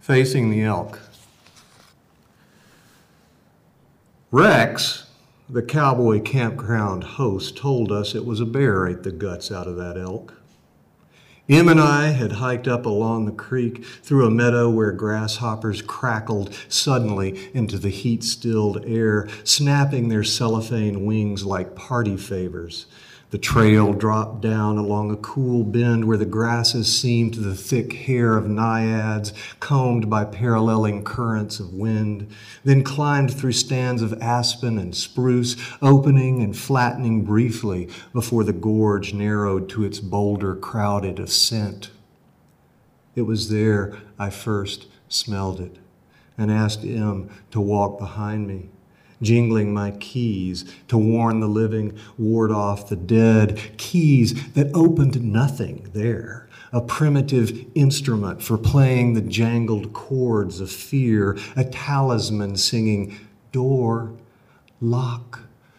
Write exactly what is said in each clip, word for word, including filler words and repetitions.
Facing the elk. Rex, the cowboy campground host, told us it was a bear ate the guts out of that elk. Em and I had hiked up along the creek through a meadow where grasshoppers crackled suddenly into the heat-stilled air, snapping their cellophane wings like party favors. The trail dropped down along a cool bend where the grasses seemed the thick hair of naiads combed by paralleling currents of wind, then climbed through stands of aspen and spruce, opening and flattening briefly before the gorge narrowed to its boulder-crowded ascent. It was there I first smelled it and asked Em to walk behind me, jingling my keys to warn the living, ward off the dead, keys that opened nothing there, a primitive instrument for playing the jangled chords of fear, a talisman singing door, lock,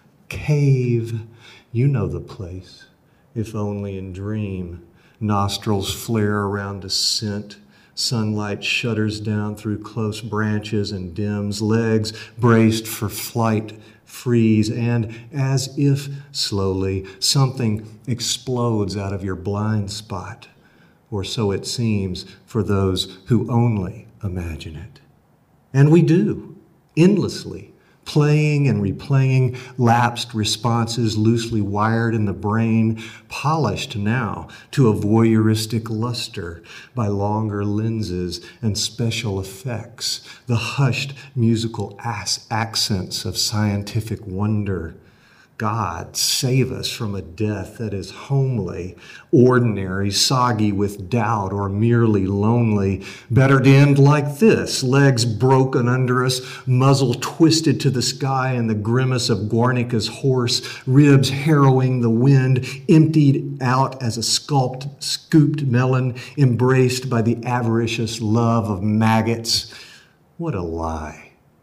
cave. You know the place, if only in dream. Nostrils flare around a scent. Sunlight shudders down through close branches and dims, legs braced for flight, freeze, and as if slowly something explodes out of your blind spot, or so it seems for those who only imagine it. And we do, endlessly, playing and replaying lapsed responses loosely wired in the brain, polished now to a voyeuristic luster by longer lenses and special effects, the hushed musical ass accents of scientific wonder. God, save us from a death that is homely, ordinary, soggy with doubt, or merely lonely. Better to end like this, legs broken under us, muzzle twisted to the sky in the grimace of Guernica's horse, ribs harrowing the wind, emptied out as a sculpt, scooped melon, embraced by the avaricious love of maggots. What a lie.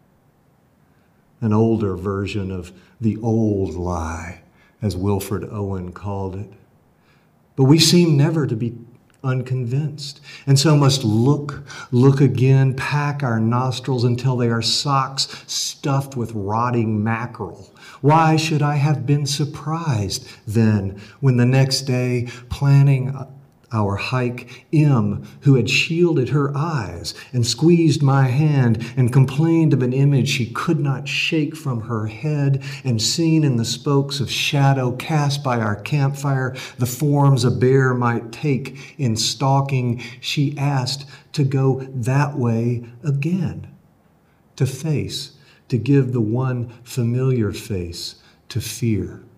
An older version of the old lie, as Wilfred Owen called it. But we seem never to be unconvinced, and so must look, look again, pack our nostrils until they are socks stuffed with rotting mackerel. Why should I have been surprised then when the next day, planning our hike, Em, who had shielded her eyes and squeezed my hand and complained of an image she could not shake from her head, and seen in the spokes of shadow cast by our campfire the forms a bear might take in stalking, she asked to go that way again, to face, to give the one familiar face to fear.